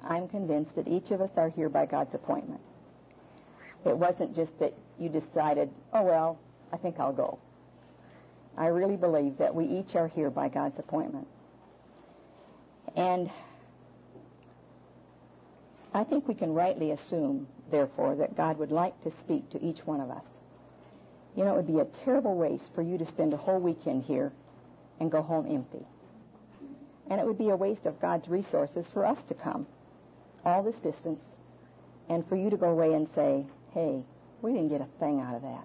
I'm convinced that each of us are here by God's appointment. It wasn't just that you decided, oh, well, I think I'll go. I really believe that we each are here by God's appointment. And I think we can rightly assume, therefore, that God would like to speak to each one of us. You know, it would be a terrible waste for you to spend a whole weekend here and go home empty. And it would be a waste of God's resources for us to come all this distance and for you to go away and say, hey, we didn't get a thing out of that.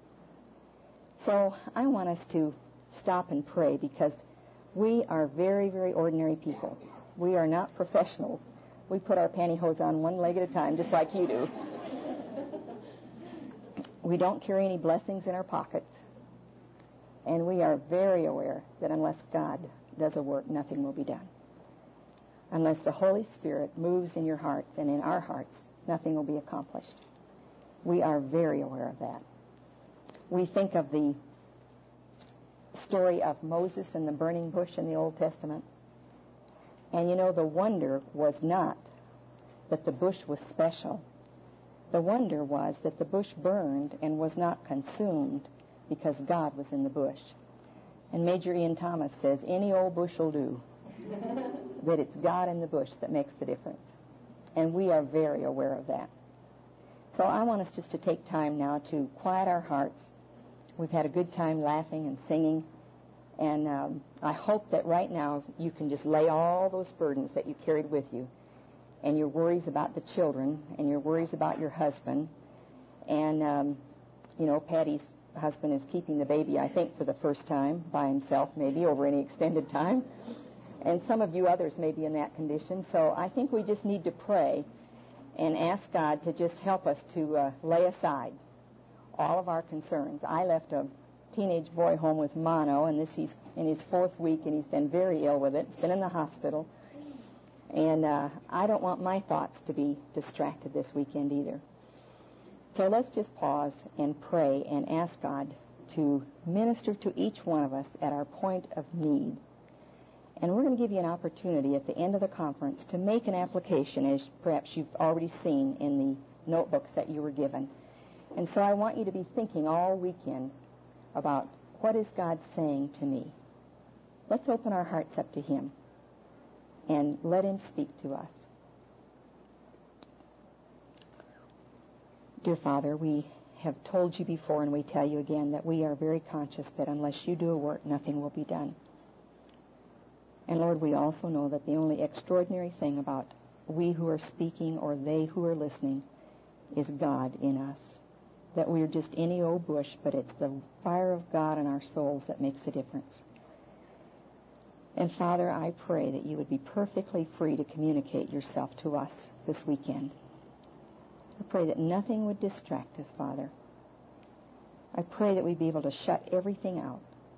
So I want us to stop and pray, because we are very, very ordinary people. We are not professionals. We put our pantyhose on one leg at a time, just like you do. We don't carry any blessings in our pockets. And we are very aware that unless God does a work, nothing will be done. Unless the Holy Spirit moves in your hearts and in our hearts, nothing will be accomplished. We are very aware of that. We think of the story of Moses and the burning bush in the Old Testament. And you know, the wonder was not that the bush was special. The wonder was that the bush burned and was not consumed because God was in the bush. And Major Ian Thomas says, any old bush will do. That it's God in the bush that makes the difference. And we are very aware of that. So I want us just to take time now to quiet our hearts. We've had a good time laughing and singing. And I hope that right now you can just lay all those burdens that you carried with you, and your worries about the children, and your worries about your husband. And, you know, Patty's husband is keeping the baby, I think, for the first time by himself, maybe over any extended time. And some of you others may be in that condition. So I think we just need to pray and ask God to just help us to lay aside all of our concerns. I left a teenage boy home with mono, and he's in his 4th week, and he's been very ill with it. He's been in the hospital. And I don't want my thoughts to be distracted this weekend either. So let's just pause and pray and ask God to minister to each one of us at our point of need. And we're going to give you an opportunity at the end of the conference to make an application, as perhaps you've already seen in the notebooks that you were given. And so I want you to be thinking all weekend about, what is God saying to me? Let's open our hearts up to Him and let Him speak to us. Dear Father, we have told you before, and we tell you again, that we are very conscious that unless you do a work, nothing will be done. And Lord, we also know that the only extraordinary thing about we who are speaking or they who are listening is God in us. That we're just any old bush, but it's the fire of God in our souls that makes a difference. And Father, I pray that you would be perfectly free to communicate yourself to us this weekend. I pray that nothing would distract us, Father. I pray that we'd be able to shut everything out.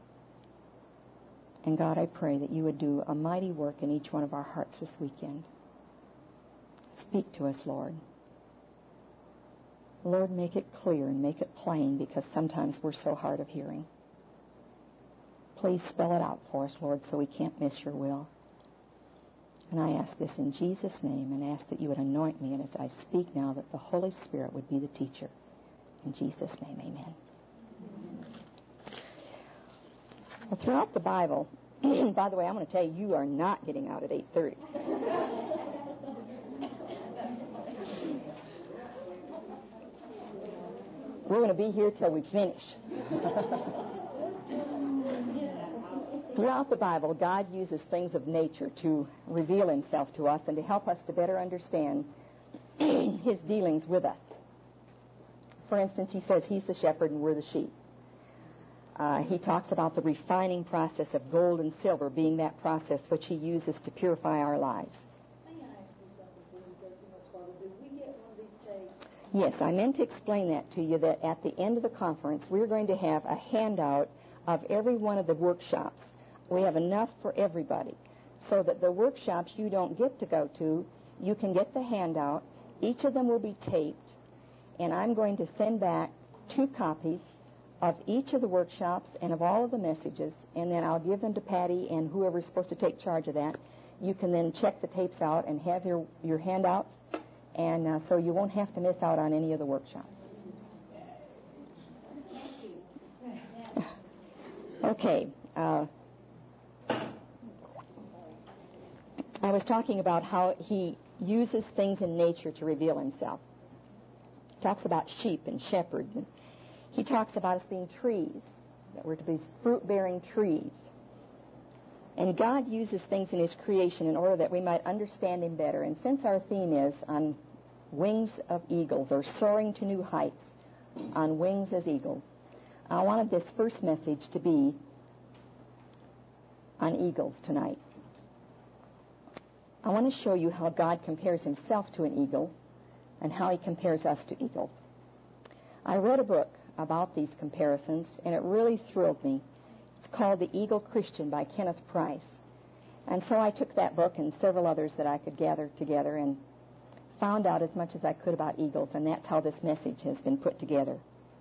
And God, I pray that you would do a mighty work in each one of our hearts this weekend. Speak to us, Lord. Lord, make it clear and make it plain, because sometimes we're so hard of hearing. Please spell it out for us, Lord, so we can't miss your will. And I ask this in Jesus' name, and ask that you would anoint me, and as I speak now, that the Holy Spirit would be the teacher. In Jesus' name, amen. Well, throughout the Bible, by the way, I'm going to tell you, you are not getting out at 8:30. We're going to be here till we finish. Throughout the Bible, God uses things of nature to reveal himself to us and to help us to better understand his dealings with us. For instance, he says he's the shepherd and we're the sheep. He talks about the refining process of gold and silver being that process which he uses to purify our lives. May I ask you something before you go too much farther? Did we get one of these tapes? Yes, I meant to explain that to you, that at the end of the conference, we're going to have a handout of every one of the workshops. We have enough for everybody, so that the workshops you don't get to go to, you can get the handout. Each of them will be taped, and I'm going to send back 2 copies of each of the workshops and of all of the messages, and then I'll give them to Patty and whoever's supposed to take charge of that. you can then check the tapes out and have your handouts, and so you won't have to miss out on any of the workshops. Okay. I was talking about how he uses things in nature to reveal himself. He talks about sheep and shepherds. And he talks about us being trees, that we're to be fruit-bearing trees. And God uses things in his creation in order that we might understand him better. And since our theme is on wings of eagles, or soaring to new heights on wings as eagles, I wanted this first message to be on eagles tonight. I want to show you how God compares himself to an eagle and how he compares us to eagles. I read a book about these comparisons, and it really thrilled me. It's called The Eagle Christian by Kenneth Price. And so I took that book and several others that I could gather together and found out as much as I could about eagles, and that's how this message has been put together.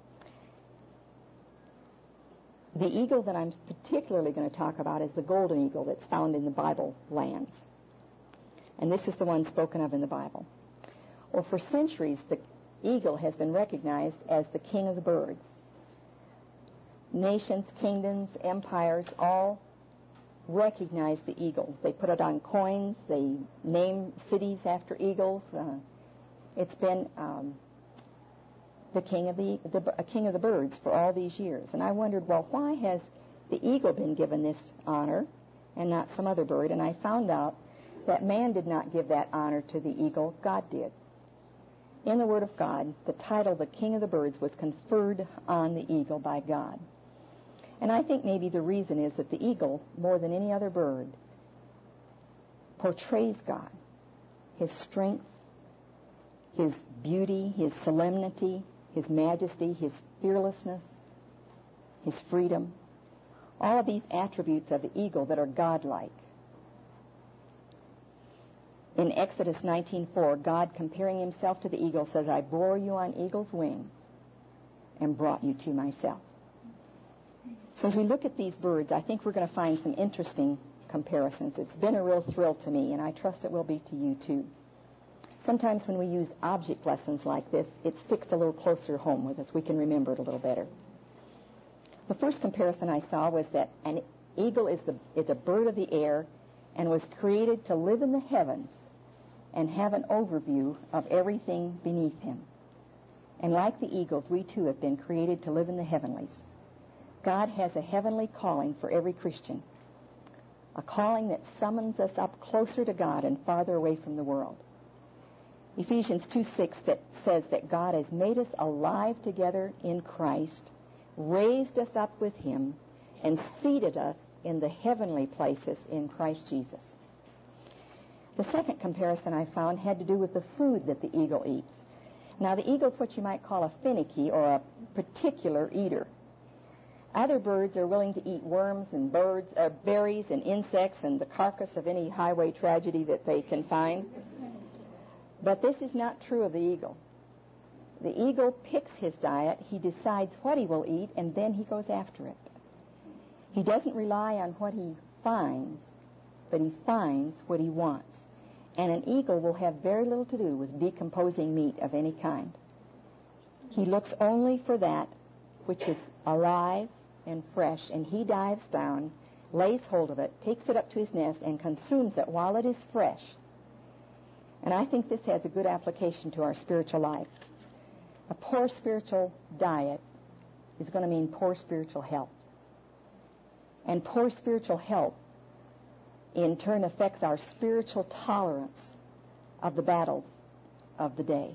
The eagle that I'm particularly going to talk about is the golden eagle that's found in the Bible lands. And this is the one spoken of in the Bible. Well, for centuries, the eagle has been recognized as the king of the birds. Nations, kingdoms, empires, all recognize the eagle. They put it on coins. They name cities after eagles. It's been the king of the birds for all these years. And I wondered, well, why has the eagle been given this honor and not some other bird? And I found out that man did not give that honor to the eagle. God did. In the Word of God, the title, the King of the Birds, was conferred on the eagle by God. And I think maybe the reason is that the eagle, more than any other bird, portrays God, his strength, his beauty, his solemnity, his majesty, his fearlessness, his freedom, all of these attributes of the eagle that are godlike. In Exodus 19:4, God, comparing himself to the eagle, says, I bore you on eagle's wings and brought you to myself. So as we look at these birds, I think we're going to find some interesting comparisons. It's been a real thrill to me, and I trust it will be to you too. Sometimes when we use object lessons like this, it sticks a little closer home with us. We can remember it a little better. The first comparison I saw was that an eagle is a bird of the air and was created to live in the heavens and have an overview of everything beneath him. And like the eagles, we too have been created to live in the heavenlies. God has a heavenly calling for every Christian, a calling that summons us up closer to God and farther away from the world. Ephesians 2:6 that says that God has made us alive together in Christ, raised us up with him, and seated us in the heavenly places in Christ Jesus. The second comparison I found had to do with the food that the eagle eats. Now, the eagle's what you might call a finicky, or a particular eater. Other birds are willing to eat worms and berries and insects and the carcass of any highway tragedy that they can find. But this is not true of the eagle. The eagle picks his diet, he decides what he will eat, and then he goes after it. He doesn't rely on what he finds, but he finds what he wants. And an eagle will have very little to do with decomposing meat of any kind. He looks only for that which is alive and fresh, and he dives down, lays hold of it, takes it up to his nest, and consumes it while it is fresh. And I think this has a good application to our spiritual life. A poor spiritual diet is going to mean poor spiritual health. And poor spiritual health, in turn, affects our spiritual tolerance of the battles of the day.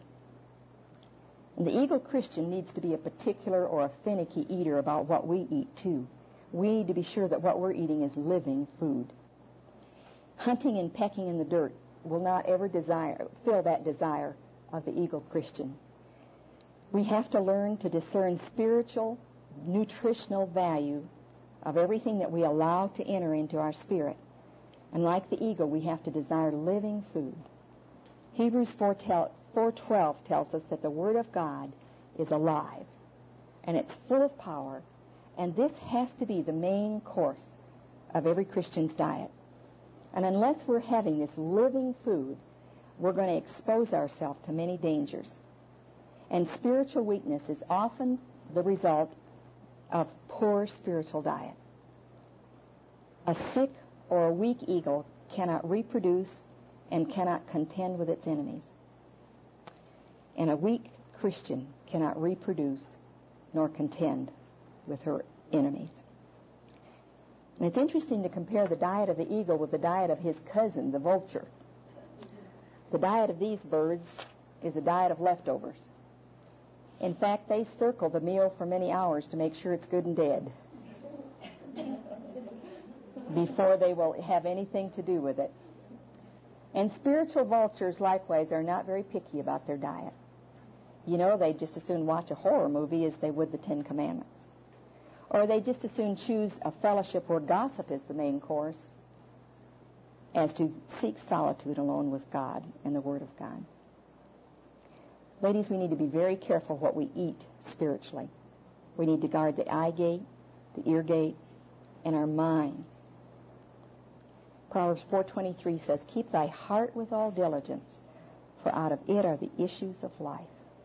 And the eagle Christian needs to be a particular or a finicky eater about what we eat, too. We need to be sure that what we're eating is living food. Hunting and pecking in the dirt will not ever fill that desire of the eagle Christian. We have to learn to discern spiritual, nutritional value of everything that we allow to enter into our spirit. And like the eagle, we have to desire living food. Hebrews 4:12 tells us that the Word of God is alive, and it's full of power, and this has to be the main course of every Christian's diet. And unless we're having this living food, we're going to expose ourselves to many dangers. And spiritual weakness is often the result of poor spiritual diet. A sick or a weak eagle cannot reproduce and cannot contend with its enemies. And a weak Christian cannot reproduce nor contend with her enemies. And it's interesting to compare the diet of the eagle with the diet of his cousin, the vulture. The diet of these birds is a diet of leftovers. In fact, they circle the meal for many hours to make sure it's good and dead before they will have anything to do with it. And spiritual vultures, likewise, are not very picky about their diet. You know, they just as soon watch a horror movie as they would the Ten Commandments. Or they just as soon choose a fellowship where gossip is the main course as to seek solitude alone with God and the Word of God. Ladies, we need to be very careful what we eat spiritually. We need to guard the eye gate, the ear gate, and our minds. Proverbs 4:23 says, "Keep thy heart with all diligence, for out of it are the issues of life."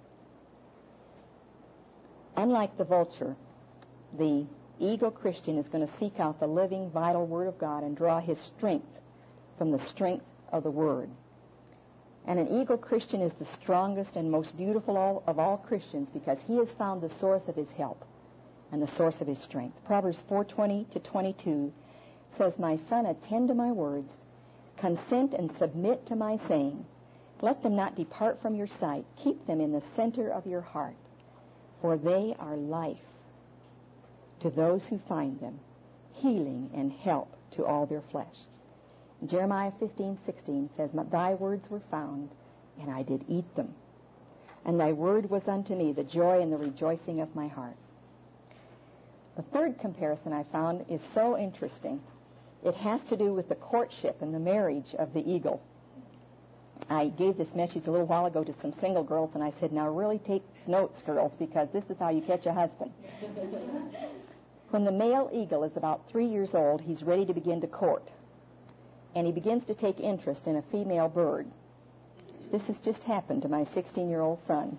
Unlike the vulture, the eagle Christian is going to seek out the living, vital Word of God and draw his strength from the strength of the Word. And an eagle Christian is the strongest and most beautiful of all Christians because he has found the source of his help and the source of his strength. Proverbs 4:20-22 says, "My son, attend to my words, consent and submit to my sayings. Let them not depart from your sight. Keep them in the center of your heart, for they are life to those who find them, healing and help to all their flesh." Jeremiah 15:16 says, "Thy words were found, and I did eat them. And thy word was unto me the joy and the rejoicing of my heart." The third comparison I found is so interesting. It has to do with the courtship and the marriage of the eagle. I gave this message a little while ago to some single girls, and I said, "Now really take notes, girls, because this is how you catch a husband." When the male eagle is about 3 years old, he's ready to begin to court. And he begins to take interest in a female bird. This has just happened to my 16-year-old son.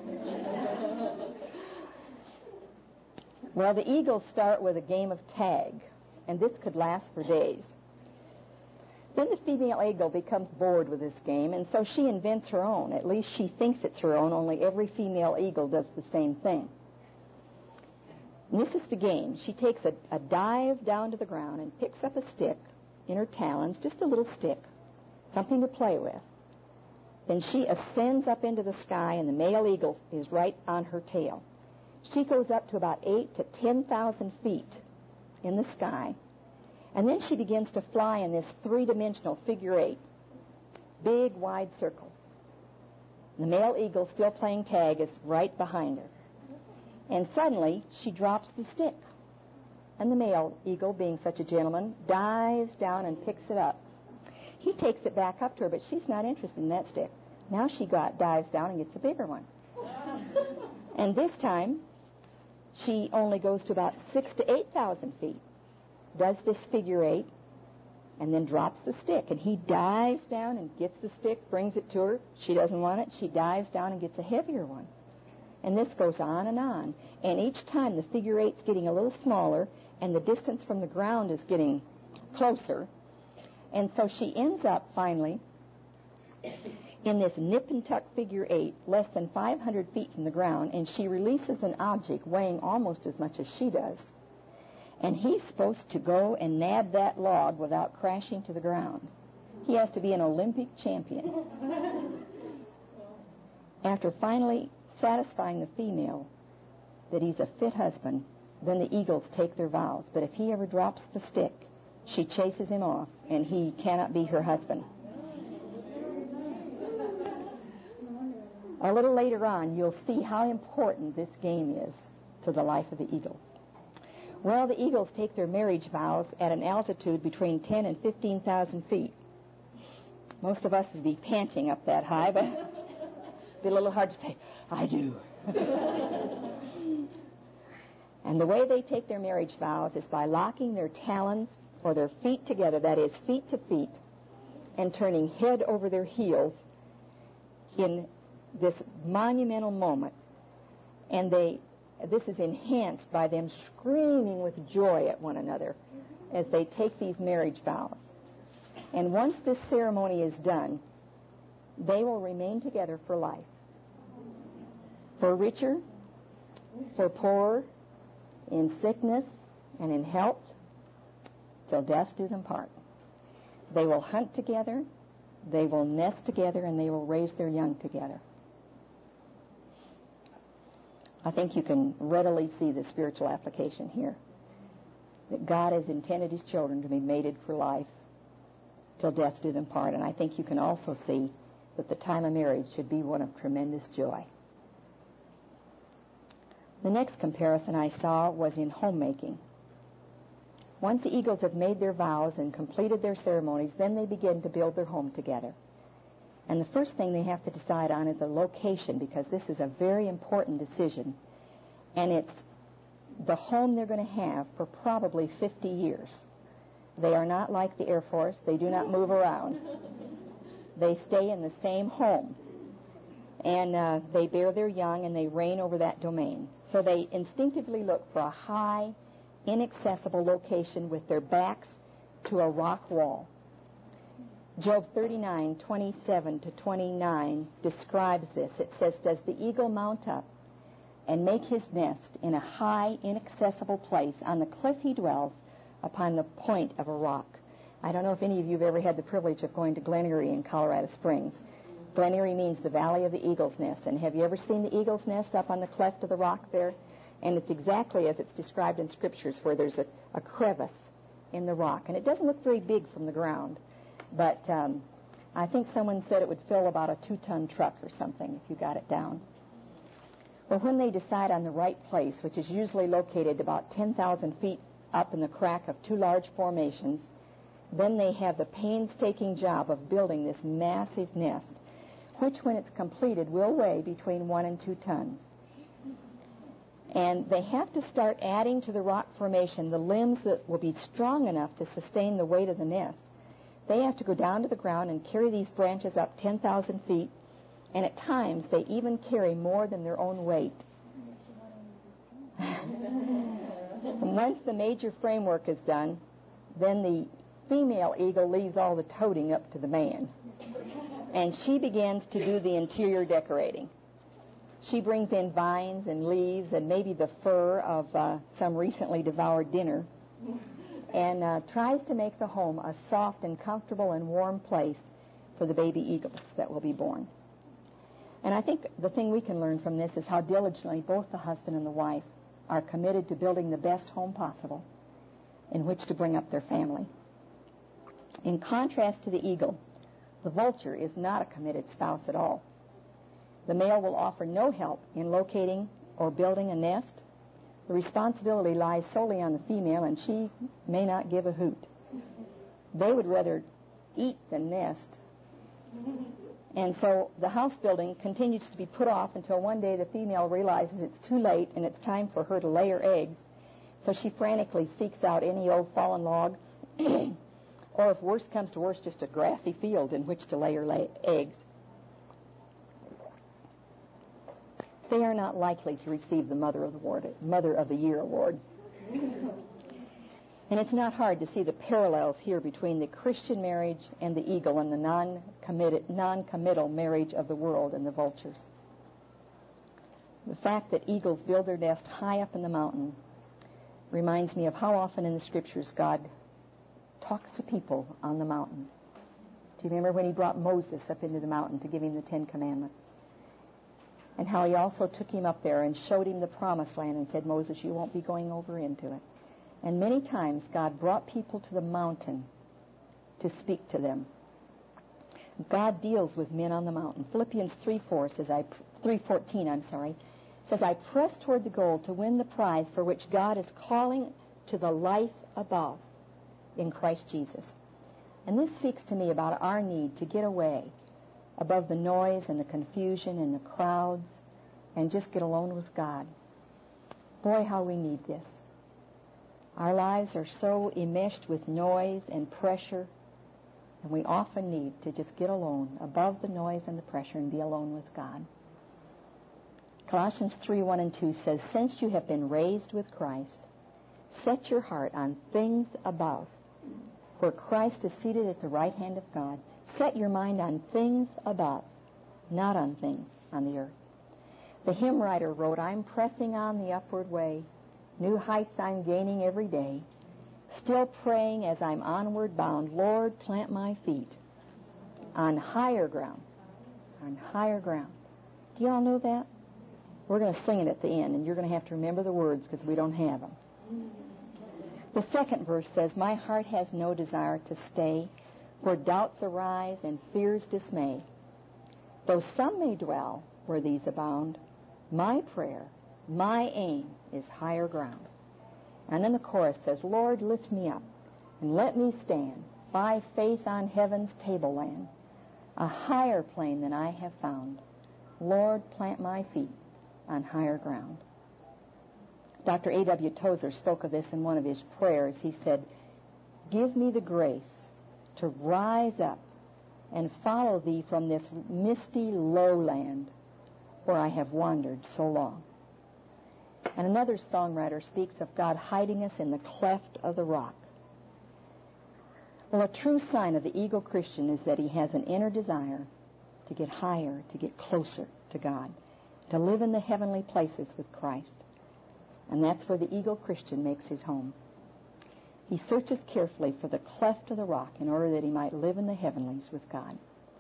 Well, the eagles start with a game of tag, and this could last for days. Then the female eagle becomes bored with this game, and so she invents her own. At least she thinks it's her own, only every female eagle does the same thing. And this is the game. She takes a dive down to the ground and picks up a stick in her talons, just a little stick, something to play with. Then she ascends up into the sky, and the male eagle is right on her tail. She goes up to about 8,000 to 10,000 feet in the sky, and then she begins to fly in this three-dimensional figure eight, big, wide circles. The male eagle, still playing tag, is right behind her. And suddenly, she drops the stick. And the male eagle, being such a gentleman, dives down and picks it up. He takes it back up to her, but she's not interested in that stick. Now she dives down and gets a bigger one. And this time, she only goes to about 6,000 to 8,000 feet, does this figure eight, and then drops the stick. And he dives down and gets the stick, brings it to her. She doesn't want it. She dives down and gets a heavier one. And this goes on. And each time the figure eight's getting a little smaller, and the distance from the ground is getting closer. And so she ends up, finally, in this nip-and-tuck figure eight, less than 500 feet from the ground, and she releases an object weighing almost as much as she does. And he's supposed to go and nab that log without crashing to the ground. He has to be an Olympic champion. After finally satisfying the female that he's a fit husband, then the eagles take their vows. But if he ever drops the stick, she chases him off, and he cannot be her husband. A little later on, you'll see how important this game is to the life of the eagles. Well, the eagles take their marriage vows at an altitude between 10 and 15,000 feet. Most of us would be panting up that high, but it'd be a little hard to say, "I do." And the way they take their marriage vows is by locking their talons or their feet together, that is, feet to feet, and turning head over their heels in this monumental moment. And this is enhanced by them screaming with joy at one another as they take these marriage vows. And once this ceremony is done, they will remain together for life. For richer, for poorer, in sickness and in health, till death do them part. They will hunt together, they will nest together, and they will raise their young together. I think you can readily see the spiritual application here. That God has intended his children to be mated for life till death do them part. And I think you can also see that the time of marriage should be one of tremendous joy. The next comparison I saw was in homemaking. Once the eagles have made their vows and completed their ceremonies, then they begin to build their home together. And the first thing they have to decide on is a location, because this is a very important decision. And it's the home they're going to have for probably 50 years. They are not like the Air Force. They do not move around. They stay in the same home. And they bear their young, and they reign over that domain. So they instinctively look for a high, inaccessible location with their backs to a rock wall. Job 39:27-29 describes this. It says, "Does the eagle mount up and make his nest in a high, inaccessible place? On the cliff he dwells, upon the point of a rock." I don't know if any of you have ever had the privilege of going to Glen Erie in Colorado Springs. Glen Erie means the Valley of the Eagle's Nest. And have you ever seen the eagle's nest up on the cleft of the rock there? And it's exactly as it's described in Scriptures, where there's a crevice in the rock. And it doesn't look very big from the ground. But I think someone said it would fill about a 2-ton truck or something if you got it down. Well, when they decide on the right place, which is usually located about 10,000 feet up in the crack of 2 large formations, then they have the painstaking job of building this massive nest, which when it's completed will weigh between 1 and 2 tons. And they have to start adding to the rock formation the limbs that will be strong enough to sustain the weight of the nest. They have to go down to the ground and carry these branches up 10,000 feet, and at times they even carry more than their own weight. And once the major framework is done, then the female eagle leaves all the toting up to the man, and she begins to do the interior decorating. She brings in vines and leaves and maybe the fur of some recently devoured dinner, and tries to make the home a soft and comfortable and warm place for the baby eagles that will be born. And I think the thing we can learn from this is how diligently both the husband and the wife are committed to building the best home possible in which to bring up their family. In contrast to the eagle, the vulture is not a committed spouse at all. The male will offer no help in locating or building a nest. The responsibility lies solely on the female, and she may not give a hoot. They would rather eat than nest. And so the house building continues to be put off until one day the female realizes it's too late and it's time for her to lay her eggs. So she frantically seeks out any old fallen log, or if worse comes to worse, just a grassy field in which to lay her eggs. They are not likely to receive the Mother of the Year award. And it's not hard to see the parallels here between the Christian marriage and the eagle and the non-committal marriage of the world and the vultures. The fact that eagles build their nest high up in the mountain reminds me of how often in the Scriptures God talks to people on the mountain. Do you remember when he brought Moses up into the mountain to give him the 10 Commandments? And how he also took him up there and showed him the promised land and said, "Moses, you won't be going over into it." And many times God brought people to the mountain to speak to them. God deals with men on the mountain. Philippians 3:14 says, "I press toward the goal to win the prize for which God is calling to the life above in Christ Jesus." And this speaks to me about our need to get away above the noise and the confusion and the crowds and just get alone with God. Boy, how we need this. Our lives are so enmeshed with noise and pressure, and we often need to just get alone, above the noise and the pressure, and be alone with God. Colossians 3:1 and 2 says, "Since you have been raised with Christ, set your heart on things above, where Christ is seated at the right hand of God. Set your mind on things above, not on things on the earth." The hymn writer wrote, "I'm pressing on the upward way, new heights I'm gaining every day, still praying as I'm onward bound, Lord, plant my feet on higher ground, on higher ground." Do you all know that? We're going to sing it at the end, and you're going to have to remember the words because we don't have them. The second verse says, "My heart has no desire to stay where doubts arise and fears dismay. Though some may dwell where these abound, my prayer, my aim is higher ground." And then the chorus says, "Lord, lift me up and let me stand by faith on heaven's tableland, a higher plane than I have found. Lord, plant my feet on higher ground." Dr. A.W. Tozer spoke of this in one of his prayers. He said, "Give me the grace to rise up and follow thee from this misty lowland where I have wandered so long." And another songwriter speaks of God hiding us in the cleft of the rock. Well, a true sign of the eagle Christian is that he has an inner desire to get higher, to get closer to God, to live in the heavenly places with Christ. And that's where the eagle Christian makes his home. He searches carefully for the cleft of the rock in order that he might live in the heavenlies with God.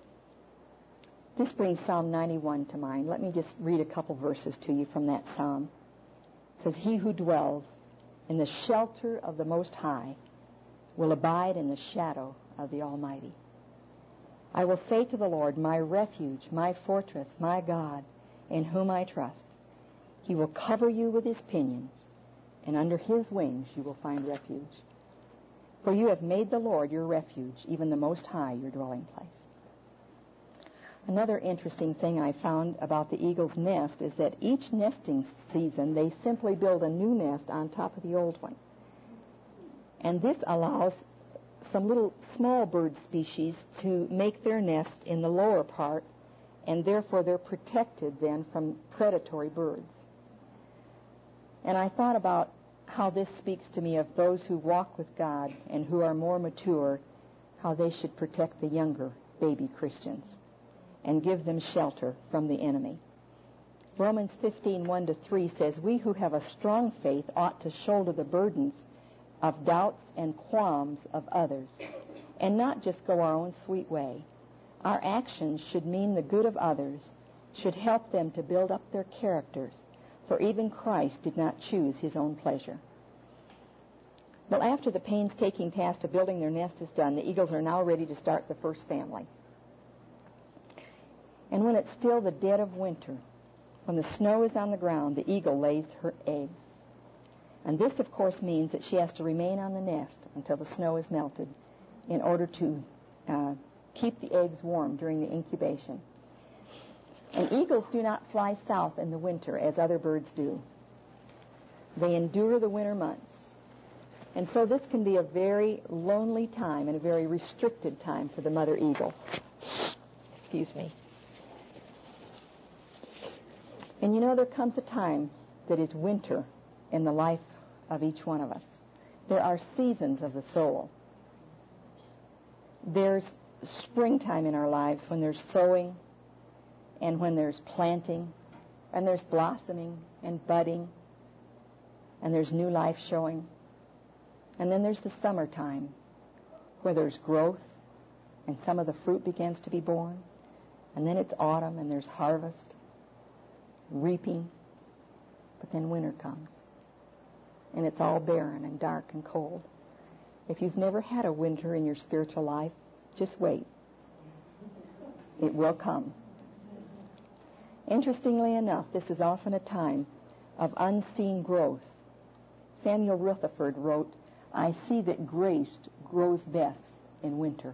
This brings Psalm 91 to mind. Let me just read a couple verses to you from that psalm. It says, "He who dwells in the shelter of the Most High will abide in the shadow of the Almighty. I will say to the Lord, my refuge, my fortress, my God, in whom I trust. He will cover you with his pinions, and under his wings you will find refuge. For you have made the Lord your refuge, even the Most High your dwelling place." Another interesting thing I found about the eagle's nest is that each nesting season they simply build a new nest on top of the old one. And this allows some little small bird species to make their nest in the lower part, and therefore they're protected then from predatory birds. And I thought about how this speaks to me of those who walk with God and who are more mature, how they should protect the younger baby Christians and give them shelter from the enemy. Romans 15:1-3 says, "We who have a strong faith ought to shoulder the burdens of doubts and qualms of others, and not just go our own sweet way. Our actions should mean the good of others, should help them to build up their characters, for even Christ did not choose his own pleasure." Well, after the painstaking task of building their nest is done, the eagles are now ready to start the first family. And when it's still the dead of winter, when the snow is on the ground, the eagle lays her eggs. And this, of course, means that she has to remain on the nest until the snow is melted in order to keep the eggs warm during the incubation. And eagles do not fly south in the winter as other birds do. They endure the winter months. And so this can be a very lonely time and a very restricted time for the mother eagle. Excuse me. And you know, there comes a time that is winter in the life of each one of us. There are seasons of the soul. There's springtime in our lives when there's sowing and when there's planting and there's blossoming and budding and there's new life showing. And then there's the summertime where there's growth and some of the fruit begins to be born. And then it's autumn and there's harvest, reaping. But then winter comes. And it's all barren and dark and cold. If you've never had a winter in your spiritual life, just wait. It will come. Interestingly enough, this is often a time of unseen growth. Samuel Rutherford wrote, "I see that grace grows best in winter."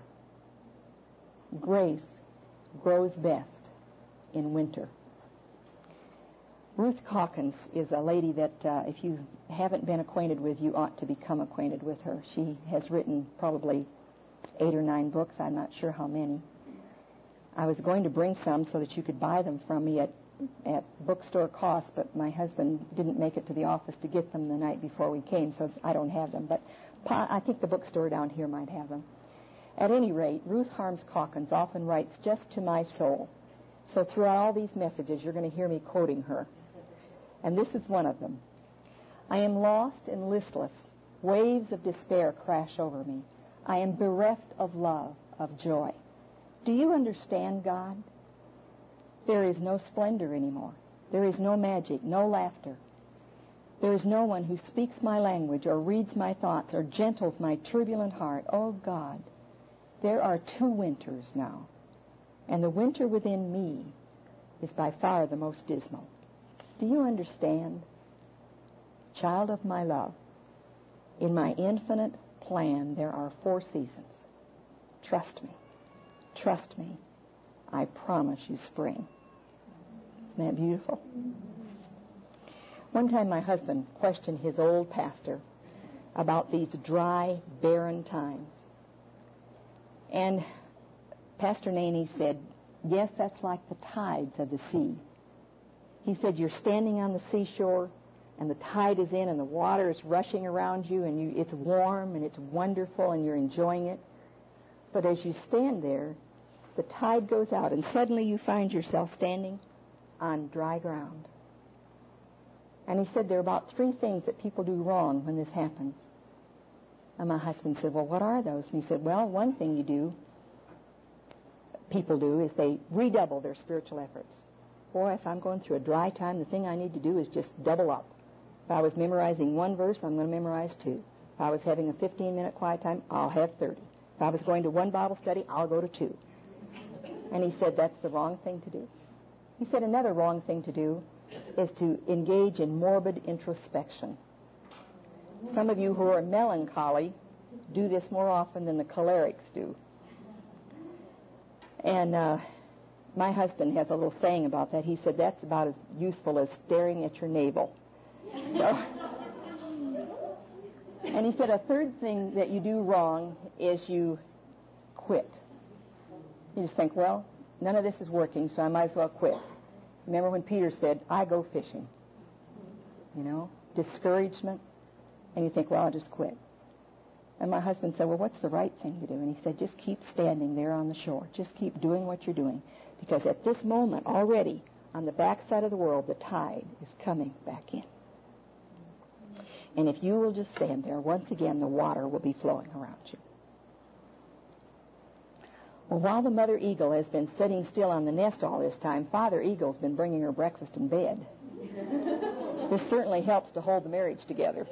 Grace grows best in winter. Ruth Calkins is a lady that if you haven't been acquainted with, you ought to become acquainted with her. She has written probably 8 or 9 books. I'm not sure how many. I was going to bring some so that you could buy them from me at bookstore cost, but my husband didn't make it to the office to get them the night before we came, so I don't have them. But I think the bookstore down here might have them. At any rate, Ruth Harms Calkins often writes just to my soul. So throughout all these messages, you're going to hear me quoting her. And this is one of them. I am lost and listless. Waves of despair crash over me. I am bereft of love, of joy. Do you understand, God? There is no splendor anymore. There is no magic, no laughter. There is no one who speaks my language or reads my thoughts or gentles my turbulent heart. Oh, God, there are 2 winters now, and the winter within me is by far the most dismal. Do you understand? Child of my love, in my infinite plan there are 4 seasons. Trust me. Trust me. I promise you spring. Isn't that beautiful? One time my husband questioned his old pastor about these dry, barren times. And Pastor Naney said, yes, that's like the tides of the sea. He said, you're standing on the seashore, and the tide is in, and the water is rushing around you, and it's warm, and it's wonderful, and you're enjoying it. But as you stand there, the tide goes out, and suddenly you find yourself standing on dry ground. And he said there are about 3 things that people do wrong when this happens. And my husband said, well, what are those? And he said, well, one thing people do, is they redouble their spiritual efforts. Boy, if I'm going through a dry time, the thing I need to do is just double up. If I was memorizing 1 verse, I'm going to memorize 2. If I was having a 15-minute quiet time, I'll have 30. If I was going to 1 Bible study, I'll go to 2. And he said that's the wrong thing to do. He said another wrong thing to do is to engage in morbid introspection. Some of you who are melancholy do this more often than the cholerics do. And my husband has a little saying about that. He said that's about as useful as staring at your navel. So, and he said a third thing that you do wrong is you quit. You just think, well, none of this is working, so I might as well quit. Remember when Peter said, I go fishing? You know, discouragement. And you think, well, I'll just quit. And my husband said, well, what's the right thing to do? And he said, just keep standing there on the shore. Just keep doing what you're doing. Because at this moment, already, on the backside of the world, the tide is coming back in. And if you will just stand there, once again, the water will be flowing around you. Well, while the mother eagle has been sitting still on the nest all this time, Father Eagle's been bringing her breakfast in bed. This certainly helps to hold the marriage together.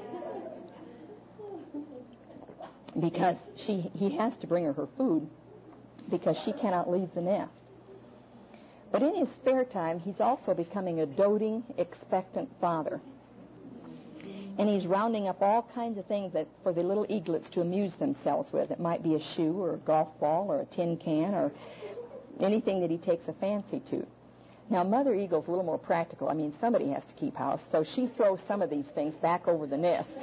Because he has to bring her food because she cannot leave the nest. But in his spare time, he's also becoming a doting, expectant father. And he's rounding up all kinds of things that for the little eaglets to amuse themselves with. It might be a shoe or a golf ball or a tin can or anything that he takes a fancy to. Now, Mother Eagle's a little more practical. I mean, somebody has to keep house, so she throws some of these things back over the nest.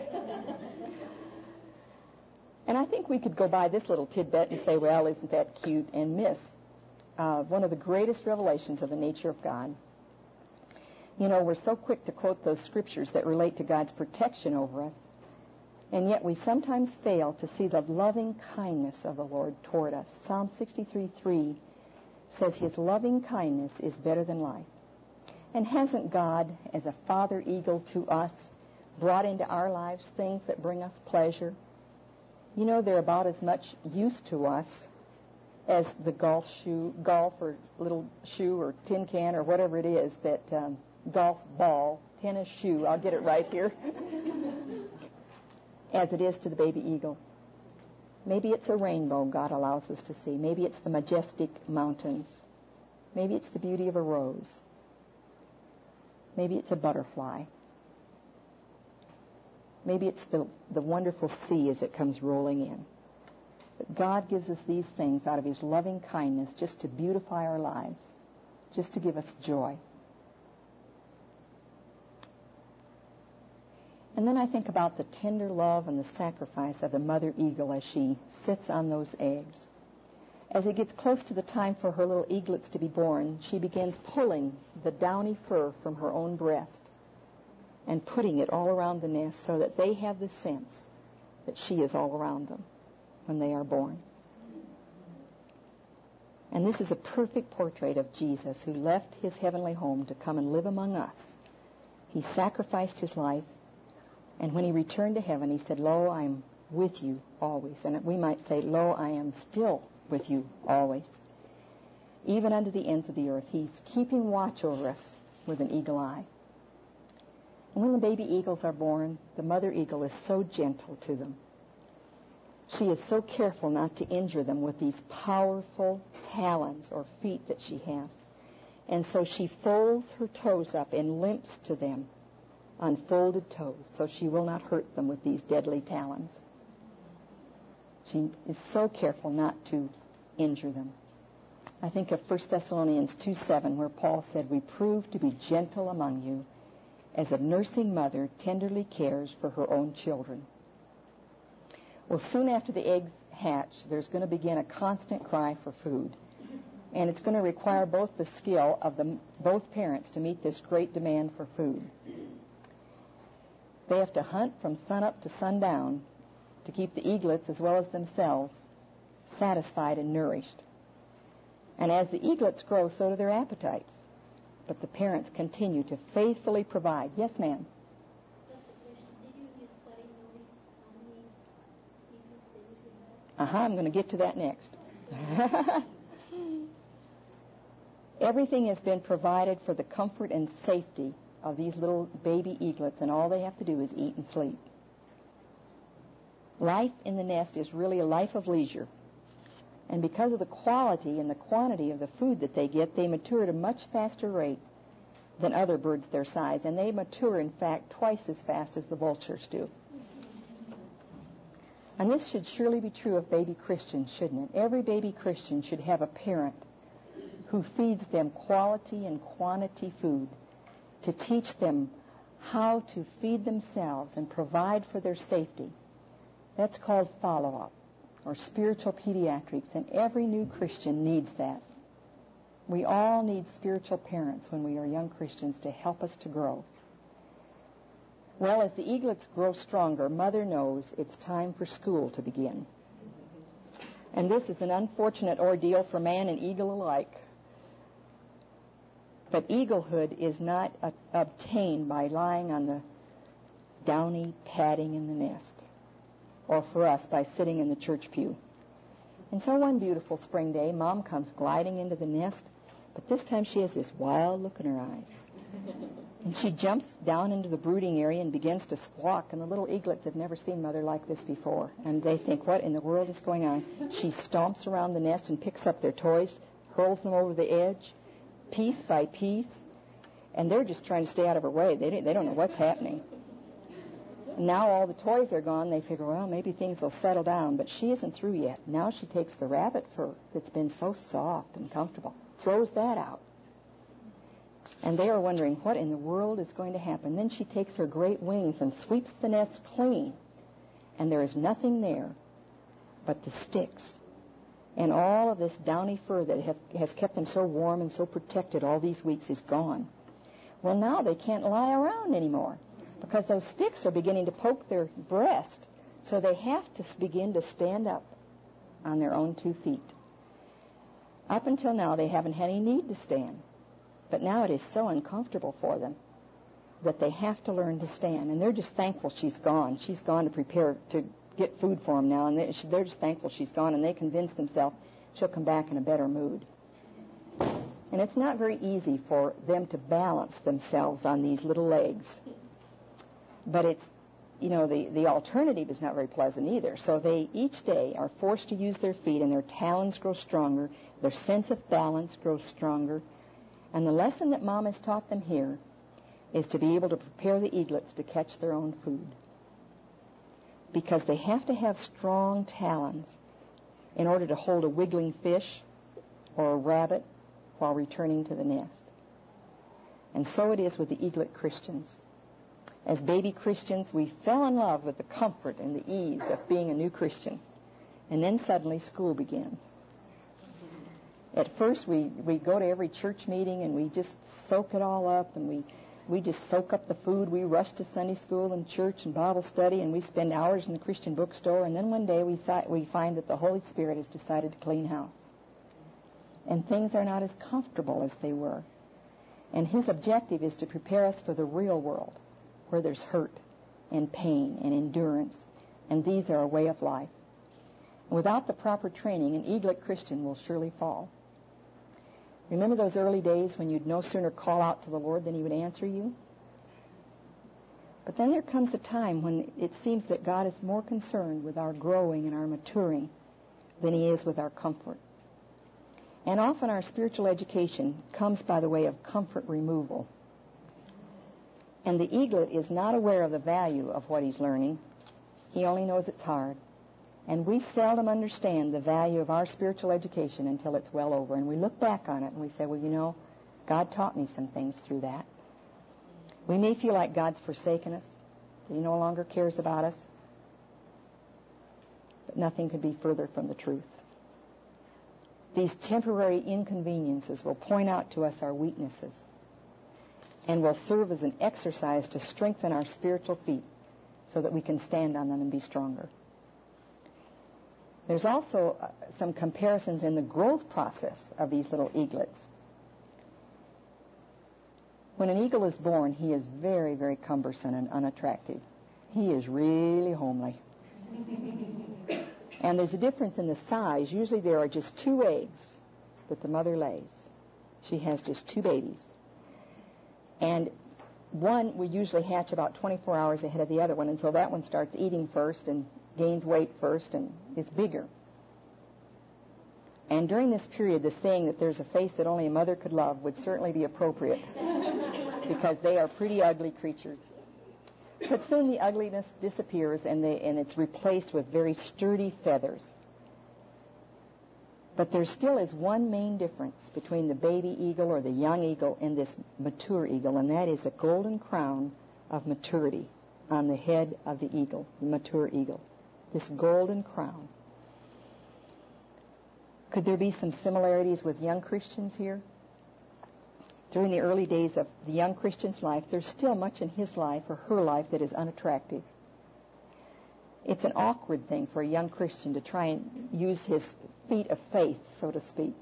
And I think we could go by this little tidbit and say, well, isn't that cute, and miss one of the greatest revelations of the nature of God. You know, we're so quick to quote those scriptures that relate to God's protection over us, and yet we sometimes fail to see the loving kindness of the Lord toward us. Psalm 63:3 says his loving kindness is better than life. And hasn't God, as a father eagle to us, brought into our lives things that bring us pleasure? You know, they're about as much use to us as the golf or little shoe or tin can or whatever it is that golf ball, tennis shoe, I'll get it right here, as it is to the baby eagle. Maybe it's a rainbow God allows us to see. Maybe it's the majestic mountains. Maybe it's the beauty of a rose. Maybe it's a butterfly. Maybe it's the wonderful sea as it comes rolling in. But God gives us these things out of his loving kindness just to beautify our lives, just to give us joy. And then I think about the tender love and the sacrifice of the mother eagle as she sits on those eggs. As it gets close to the time for her little eaglets to be born, she begins pulling the downy fur from her own breast and putting it all around the nest so that they have the sense that she is all around them when they are born. And this is a perfect portrait of Jesus, who left his heavenly home to come and live among us. He sacrificed his life, and when he returned to heaven, he said, "Lo, I am with you always." And we might say, "Lo, I am still with you always." Even unto the ends of the earth, he's keeping watch over us with an eagle eye. And when the baby eagles are born, the mother eagle is so gentle to them. She is so careful not to injure them with these powerful talons or feet that she has. And so she folds her toes up and limps to them on folded toes, so she will not hurt them with these deadly talons. She is so careful not to injure them. I think of 1 Thessalonians 2:7, where Paul said, "We prove to be gentle among you, as a nursing mother tenderly cares for her own children." Well, soon after the eggs hatch, there's going to begin a constant cry for food. And it's going to require both the skill of both parents to meet this great demand for food. They have to hunt from sunup to sundown to keep the eaglets as well as themselves satisfied and nourished. And as the eaglets grow, so do their appetites. But the parents continue to faithfully provide. Yes, ma'am? I'm going to get to that next. Everything has been provided for the comfort and safety of these little baby eaglets, and all they have to do is eat and sleep. Life in the nest is really a life of leisure. And because of the quality and the quantity of the food that they get, they mature at a much faster rate than other birds their size. And they mature, in fact, twice as fast as the vultures do. And this should surely be true of baby Christians, shouldn't it? Every baby Christian should have a parent who feeds them quality and quantity food to teach them how to feed themselves and provide for their safety. That's called follow-up, or spiritual pediatrics, and every new Christian needs that. We all need spiritual parents when we are young Christians to help us to grow. Well, as the eaglets grow stronger, Mother knows it's time for school to begin. And this is an unfortunate ordeal for man and eagle alike. But eaglehood is not obtained by lying on the downy padding in the nest, or for us, by sitting in the church pew. And so one beautiful spring day, Mom comes gliding into the nest, but this time she has this wild look in her eyes. And she jumps down into the brooding area and begins to squawk, and the little eaglets have never seen Mother like this before. And they think, what in the world is going on? She stomps around the nest and picks up their toys, hurls them over the edge, piece by piece, and they're just trying to stay out of her way. They don't know what's happening. Now all the toys are gone. They figure, well, maybe things will settle down. But she isn't through yet. Now she takes the rabbit fur that's been so soft and comfortable, throws that out. And they are wondering what in the world is going to happen. Then she takes her great wings and sweeps the nest clean. And there is nothing there but the sticks. And all of this downy fur that has kept them so warm and so protected all these weeks is gone. Well, now they can't lie around anymore, because those sticks are beginning to poke their breast, so they have to begin to stand up on their own 2 feet. Up until now, they haven't had any need to stand, but now it is so uncomfortable for them that they have to learn to stand, and they're just thankful she's gone. She's gone to prepare to get food for them now, and they're just thankful she's gone, and they convince themselves she'll come back in a better mood. And it's not very easy for them to balance themselves on these little legs. But it's, the alternative is not very pleasant either. So they each day are forced to use their feet, and their talons grow stronger, their sense of balance grows stronger. And the lesson that Mom has taught them here is to be able to prepare the eaglets to catch their own food. Because they have to have strong talons in order to hold a wiggling fish or a rabbit while returning to the nest. And so it is with the eaglet Christians. As baby Christians, we fell in love with the comfort and the ease of being a new Christian. And then suddenly school begins. At first, we go to every church meeting and we just soak it all up, and we just soak up the food. We rush to Sunday school and church and Bible study, and we spend hours in the Christian bookstore. And then one day we find that the Holy Spirit has decided to clean house. And things are not as comfortable as they were. And His objective is to prepare us for the real world, where there's hurt and pain and endurance, and these are a way of life. Without the proper training, an eaglet Christian will surely fall. Remember those early days when you'd no sooner call out to the Lord than He would answer you? But then there comes a time when it seems that God is more concerned with our growing and our maturing than He is with our comfort. And often our spiritual education comes by the way of comfort removal. And the eaglet is not aware of the value of what he's learning. He only knows it's hard. And we seldom understand the value of our spiritual education until it's well over. And we look back on it and we say, well, you know, God taught me some things through that. We may feel like God's forsaken us, that He no longer cares about us. But nothing could be further from the truth. These temporary inconveniences will point out to us our weaknesses and will serve as an exercise to strengthen our spiritual feet so that we can stand on them and be stronger. There's also some comparisons in the growth process of these little eaglets. When an eagle is born, he is very, very cumbersome and unattractive. He is really homely. And there's a difference in the size. Usually there are just 2 eggs that the mother lays. She has just 2 babies. And one will usually hatch about 24 hours ahead of the other one, and so that one starts eating first and gains weight first and is bigger. And during this period, the saying that there's a face that only a mother could love would certainly be appropriate because they are pretty ugly creatures. But soon the ugliness disappears and it's replaced with very sturdy feathers. But there still is one main difference between the baby eagle or the young eagle and this mature eagle, and that is a golden crown of maturity on the head of the eagle, the mature eagle. This golden crown. Could there be some similarities with young Christians here? During the early days of the young Christian's life, there's still much in his life or her life that is unattractive. It's an awkward thing for a young Christian to try and use his feet of faith, so to speak.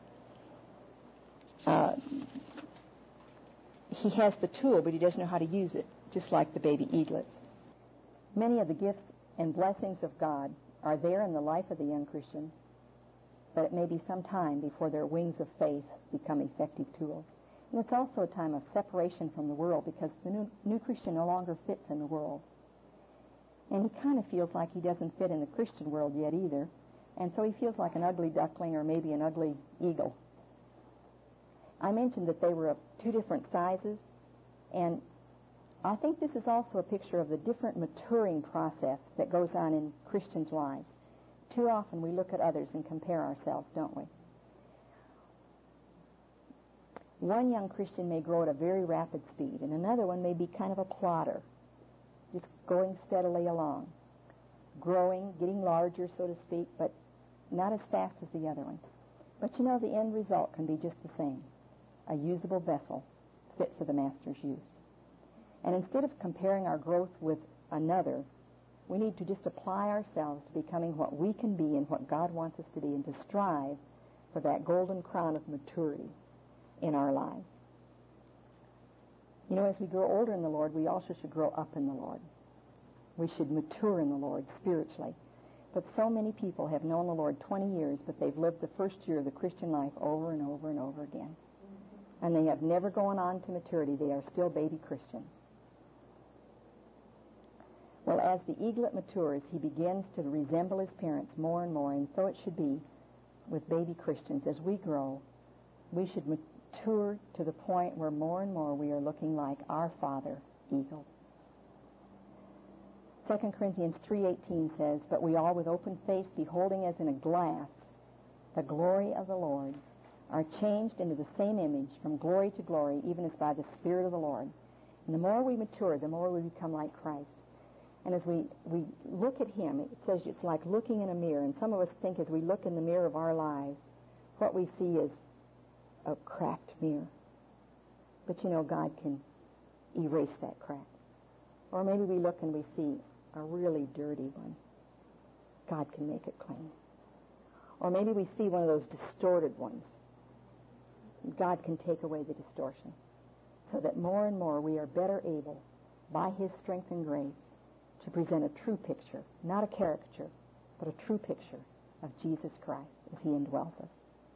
He has the tool, but he doesn't know how to use it, just like the baby eaglets. Many of the gifts and blessings of God are there in the life of the young Christian, but it may be some time before their wings of faith become effective tools. And it's also a time of separation from the world because the new Christian no longer fits in the world. And he kind of feels like he doesn't fit in the Christian world yet either. And so he feels like an ugly duckling or maybe an ugly eagle. I mentioned that they were of 2 different sizes. And I think this is also a picture of the different maturing process that goes on in Christians' lives. Too often we look at others and compare ourselves, don't we? One young Christian may grow at a very rapid speed, and another one may be kind of a plodder, just going steadily along, growing, getting larger, so to speak, but not as fast as the other one. But you know, the end result can be just the same, a usable vessel fit for the Master's use. And instead of comparing our growth with another, we need to just apply ourselves to becoming what we can be and what God wants us to be, and to strive for that golden crown of maturity in our lives. You know, as we grow older in the Lord, we also should grow up in the Lord. We should mature in the Lord spiritually. But so many people have known the Lord 20 years, but they've lived the first year of the Christian life over and over and over again. And they have never gone on to maturity. They are still baby Christians. Well, as the eaglet matures, he begins to resemble his parents more and more, and so it should be with baby Christians. As we grow, we should mature to the point where more and more we are looking like our Father, eagle. 2 Corinthians 3:18 says, "But we all with open face, beholding as in a glass the glory of the Lord, are changed into the same image from glory to glory, even as by the Spirit of the Lord. And the more we mature, the more we become like Christ. And as we look at him, it says it's like looking in a mirror. And some of us think as we look in the mirror of our lives, what we see is a cracked mirror. But you know, God can erase that crack. Or maybe we look and we see a really dirty one. God can make it clean. Or maybe we see one of those distorted ones. God can take away the distortion, so that more and more we are better able, by his strength and grace, to present a true picture, not a caricature, but a true picture of Jesus Christ as he indwells us.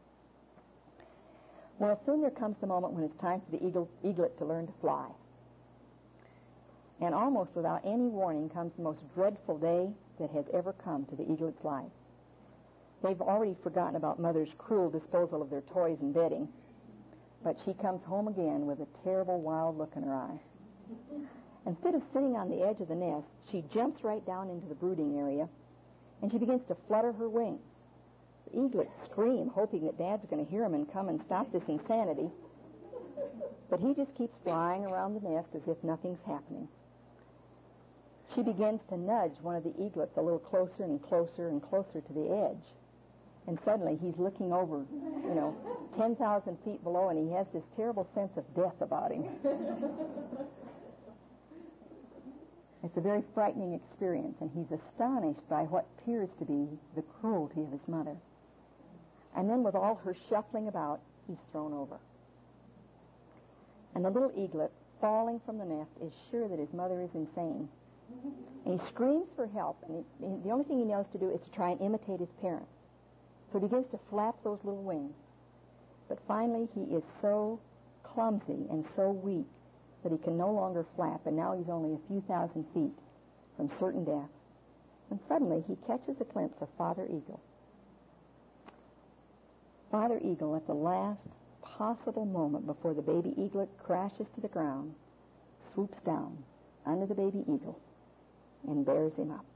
Well, soon there comes the moment when it's time for the eaglet to learn to fly. And almost without any warning comes the most dreadful day that has ever come to the eaglet's life. They've already forgotten about Mother's cruel disposal of their toys and bedding, but she comes home again with a terrible, wild look in her eye. Instead of sitting on the edge of the nest, she jumps right down into the brooding area, and she begins to flutter her wings. The eaglets scream, hoping that Dad's going to hear him and come and stop this insanity. But he just keeps flying around the nest as if nothing's happening. She begins to nudge one of the eaglets a little closer and closer and closer to the edge. And suddenly he's looking over, 10,000 feet below, and he has this terrible sense of death about him. It's a very frightening experience, and he's astonished by what appears to be the cruelty of his mother. And then with all her shuffling about, he's thrown over. And the little eaglet, falling from the nest, is sure that his mother is insane. And he screams for help, and the only thing he knows to do is to try and imitate his parents. So he begins to flap those little wings. But finally he is so clumsy and so weak that he can no longer flap, and now he's only a few thousand feet from certain death. And suddenly he catches a glimpse of Father Eagle. Father Eagle, at the last possible moment before the baby eaglet crashes to the ground, swoops down under the baby eagle and bears him up.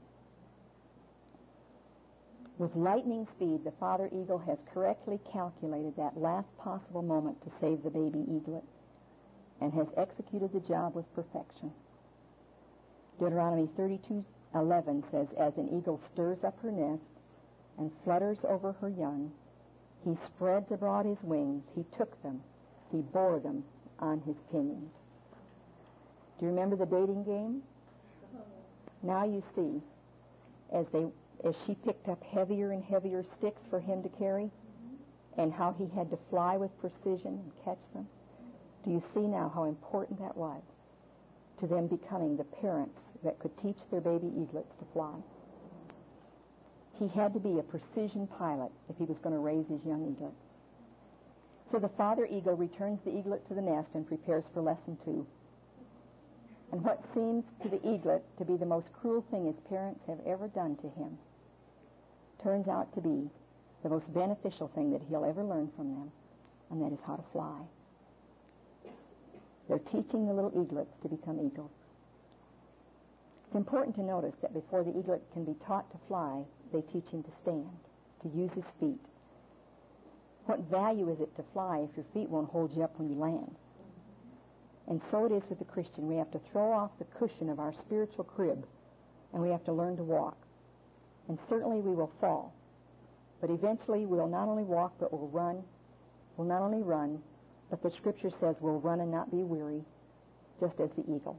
With lightning speed, the Father Eagle has correctly calculated that last possible moment to save the baby eaglet and has executed the job with perfection. Deuteronomy 32:11 says, "As an eagle stirs up her nest and flutters over her young, he spreads abroad his wings, he took them, he bore them on his pinions." Do you remember the dating game? Now you see, as she picked up heavier and heavier sticks for him to carry, and how he had to fly with precision and catch them. Do you see now how important that was to them becoming the parents that could teach their baby eaglets to fly? He had to be a precision pilot if he was going to raise his young eaglets. So the Father Eagle returns the eaglet to the nest and prepares for lesson 2. And what seems to the eaglet to be the most cruel thing his parents have ever done to him turns out to be the most beneficial thing that he'll ever learn from them, and that is how to fly. They're teaching the little eaglets to become eagles. It's important to notice that before the eaglet can be taught to fly, they teach him to stand, to use his feet. What value is it to fly if your feet won't hold you up when you land? And so it is with the Christian. We have to throw off the cushion of our spiritual crib, and we have to learn to walk. And certainly we will fall. But eventually we'll not only walk, but we'll run. We'll not only run, but the Scripture says we'll run and not be weary, just as the eagle.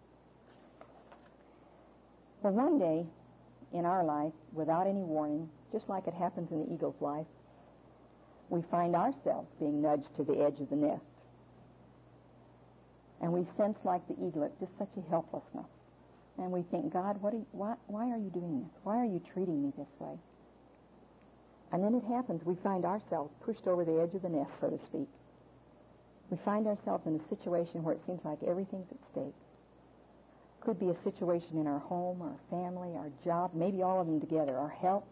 Well, one day in our life, without any warning, just like it happens in the eagle's life, we find ourselves being nudged to the edge of the nest. And we sense, like the eaglet, just such a helplessness. And we think, God, why are you doing this? Why are you treating me this way? And then it happens. We find ourselves pushed over the edge of the nest, so to speak. We find ourselves in a situation where it seems like everything's at stake. Could be a situation in our home, our family, our job, maybe all of them together, our health.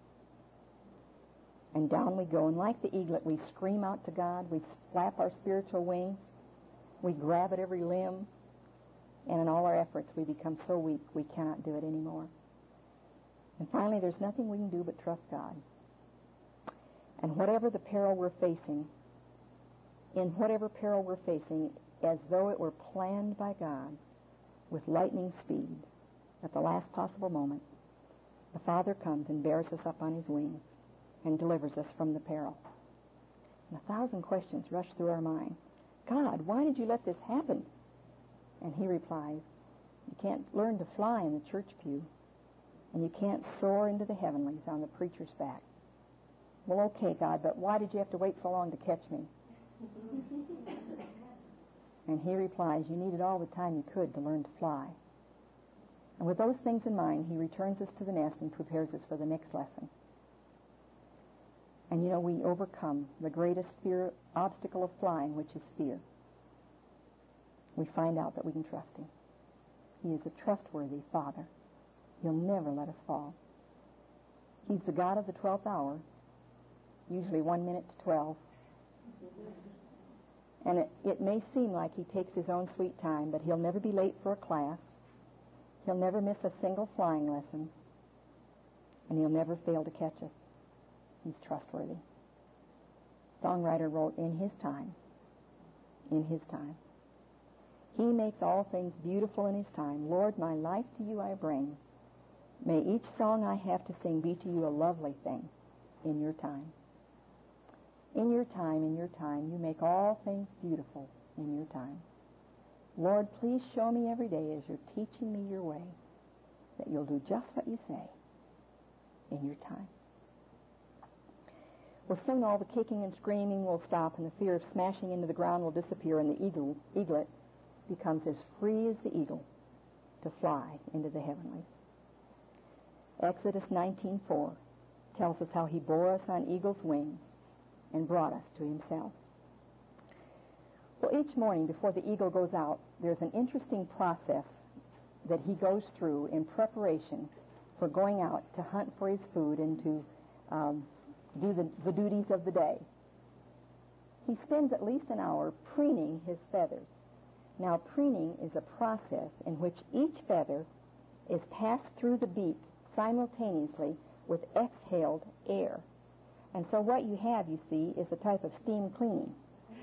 And down we go. And like the eaglet, we scream out to God. We flap our spiritual wings. We grab at every limb. And in all our efforts, we become so weak we cannot do it anymore. And finally, there's nothing we can do but trust God. And whatever the peril we're facing, in whatever peril we're facing as though it were planned by God with lightning speed. At the last possible moment, the Father comes and bears us up on his wings and delivers us from the peril. And 1,000 questions rush through our mind. God, why did you let this happen? And he replies, you can't learn to fly in the church pew, and you can't soar into the heavenlies on the preacher's back. Well, okay, God, but why did you have to wait so long to catch me? And he replies, you needed all the time you could to learn to fly. And with those things in mind, he returns us to the nest and prepares us for the next lesson. And you know, we overcome the greatest obstacle of flying, which is fear. We find out that we can trust him. He is a trustworthy Father. He'll never let us fall. He's the God of the 12th hour, usually 1 minute to 12. And it may seem like he takes his own sweet time, but he'll never be late for a class. He'll never miss a single flying lesson. And he'll never fail to catch us. He's trustworthy. Songwriter wrote, in his time. He makes all things beautiful in his time. Lord, my life to you I bring. May each song I have to sing be to you a lovely thing in your time. In your time, you make all things beautiful in your time. Lord, please show me every day as you're teaching me your way that you'll do just what you say in your time. Well, soon all the kicking and screaming will stop, and the fear of smashing into the ground will disappear, and the eaglet becomes as free as the eagle to fly into the heavenlies. Exodus 19:4 tells us how he bore us on eagle's wings and brought us to himself. Well, each morning before the eagle goes out, there's an interesting process that he goes through in preparation for going out to hunt for his food and to do the duties of the day. He spends at least an hour preening his feathers. Now, preening is a process in which each feather is passed through the beak simultaneously with exhaled air. And so what you have, you see, is a type of steam cleaning.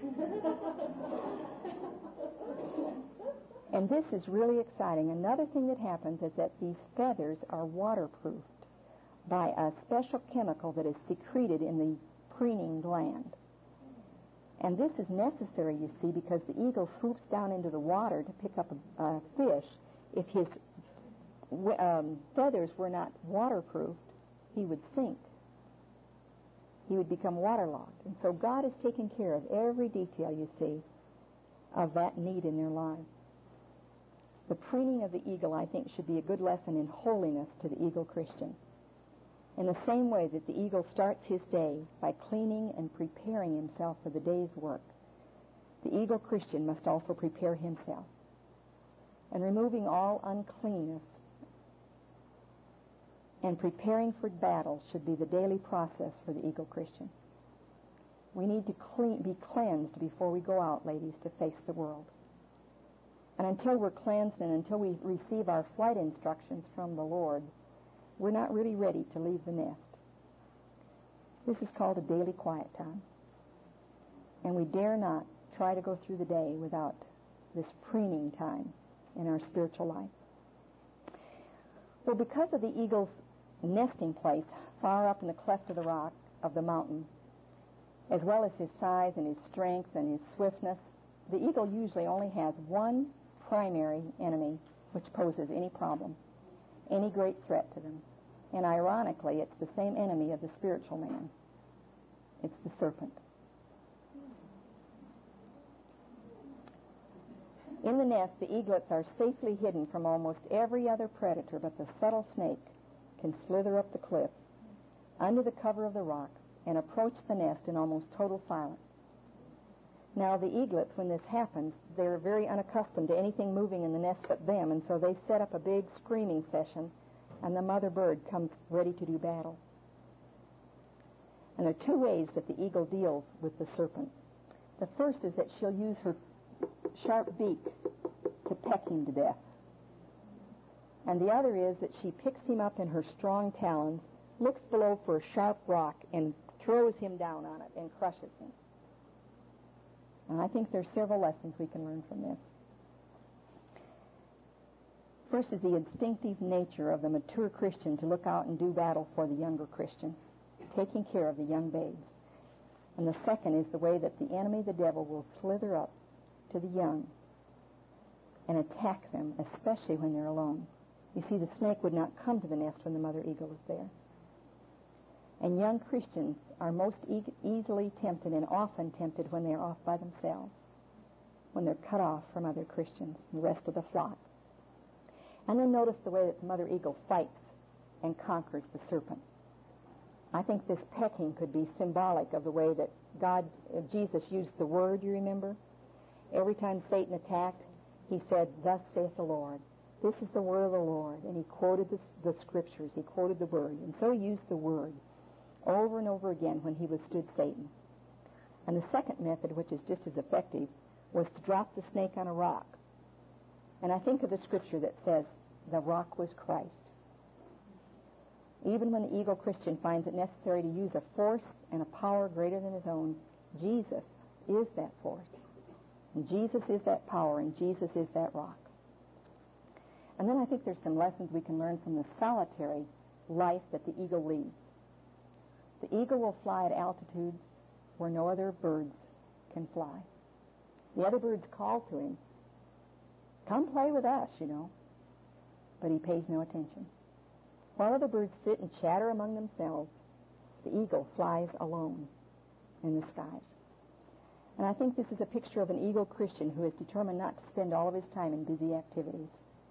And this is really exciting. Another thing that happens is that these feathers are waterproofed by a special chemical that is secreted in the preening gland. And this is necessary, you see, because the eagle swoops down into the water to pick up a fish. If his feathers were not waterproofed, he would sink. He would become waterlogged. And so God has taken care of every detail, you see, of that need in their lives. The preening of the eagle, I think, should be a good lesson in holiness to the eagle Christian. In the same way that the eagle starts his day by cleaning and preparing himself for the day's work, the eagle Christian must also prepare himself. And removing all uncleanness and preparing for battle should be the daily process for the eagle Christian. We need to be cleansed before we go out, ladies, to face the world. And until we're cleansed and until we receive our flight instructions from the Lord, we're not really ready to leave the nest. This is called a daily quiet time. And we dare not try to go through the day without this preening time in our spiritual life. Well, because of the eagle's nesting place far up in the cleft of the rock of the mountain, as well as his size and his strength and his swiftness, the eagle usually only has one primary enemy which poses any problem, any great threat to them. And ironically, it's the same enemy of the spiritual man. It's the serpent. In the nest, the eaglets are safely hidden from almost every other predator, but the subtle snake can slither up the cliff under the cover of the rocks and approach the nest in almost total silence. Now, the eaglets, when this happens, they're very unaccustomed to anything moving in the nest but them, and so they set up a big screaming session, and the mother bird comes ready to do battle. And there are two ways that the eagle deals with the serpent. The first is that she'll use her sharp beak to peck him to death. And the other is that she picks him up in her strong talons, looks below for a sharp rock, and throws him down on it and crushes him. And I think there's several lessons we can learn from this. First is the instinctive nature of the mature Christian to look out and do battle for the younger Christian, taking care of the young babes. And the second is the way that the enemy, the devil, will slither up to the young and attack them, especially when they're alone. You see, the snake would not come to the nest when the mother eagle was there. And young Christians are most easily tempted and often tempted when they are off by themselves, when they're cut off from other Christians and the rest of the flock. And then notice the way that the mother eagle fights and conquers the serpent. I think this pecking could be symbolic of the way that Jesus used the word, you remember? Every time Satan attacked, he said, "Thus saith the Lord." This is the word of the Lord. And he quoted the scriptures. He quoted the word. And so he used the word over and over again when he withstood Satan. And the second method, which is just as effective, was to drop the snake on a rock. And I think of the scripture that says, the rock was Christ. Even when the eagle Christian finds it necessary to use a force and a power greater than his own, Jesus is that force. And Jesus is that power, and Jesus is that rock. And then I think there's some lessons we can learn from the solitary life that the eagle leads. The eagle will fly at altitudes where no other birds can fly. The other birds call to him, "Come play with us," But he pays no attention. While other birds sit and chatter among themselves, the eagle flies alone in the skies. And I think this is a picture of an eagle Christian who is determined not to spend all of his time in busy activities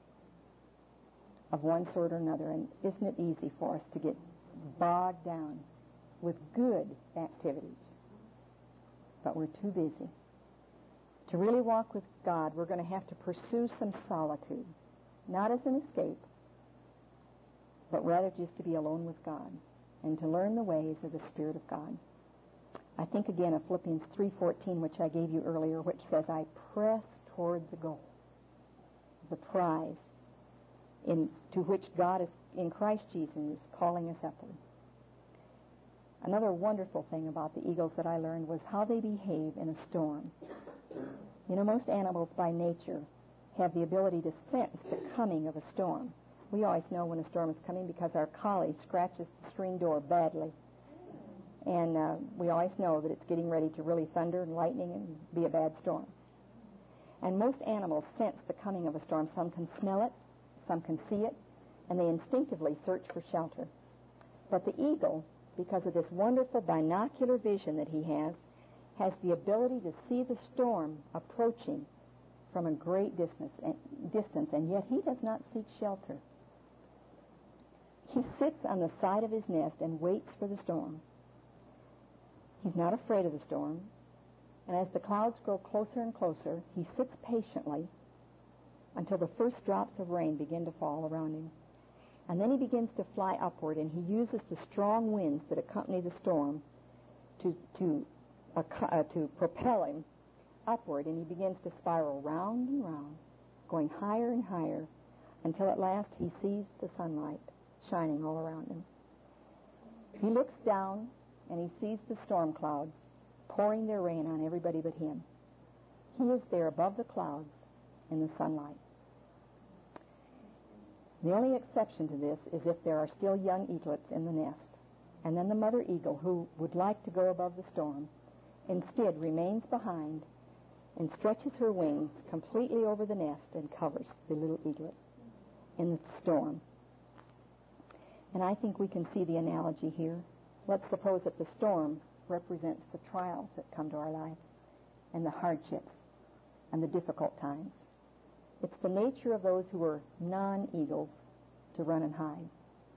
of one sort or another. And isn't it easy for us to get bogged down with good activities? But we're too busy. To really walk with God, we're going to have to pursue some solitude, not as an escape, but rather just to be alone with God and to learn the ways of the Spirit of God. I think again of Philippians 3:14, which I gave you earlier, which says, "I press toward the goal, the prize, to which God is in Christ Jesus is calling us upward." Another wonderful thing about the eagles that I learned was how they behave in a storm. Most animals by nature have the ability to sense the coming of a storm. We always know when a storm is coming because our collie scratches the screen door badly. And we always know that it's getting ready to really thunder and lightning and be a bad storm. And most animals sense the coming of a storm. Some can smell it, some can see it, and they instinctively search for shelter. But the eagle, because of this wonderful binocular vision that he has the ability to see the storm approaching from a great distance, and yet he does not seek shelter. He sits on the side of his nest and waits for the storm. He's not afraid of the storm, and as the clouds grow closer and closer, he sits patiently until the first drops of rain begin to fall around him. And then he begins to fly upward, and he uses the strong winds that accompany the storm to propel him upward, and he begins to spiral round and round, going higher and higher, until at last he sees the sunlight shining all around him. He looks down, and he sees the storm clouds pouring their rain on everybody but him. He is there above the clouds in the sunlight. The only exception to this is if there are still young eaglets in the nest, and then the mother eagle, who would like to go above the storm, instead remains behind and stretches her wings completely over the nest and covers the little eaglets in the storm. And I think we can see the analogy here. Let's suppose that the storm represents the trials that come to our lives and the hardships and the difficult times. It's the nature of those who are non-eagles to run and hide.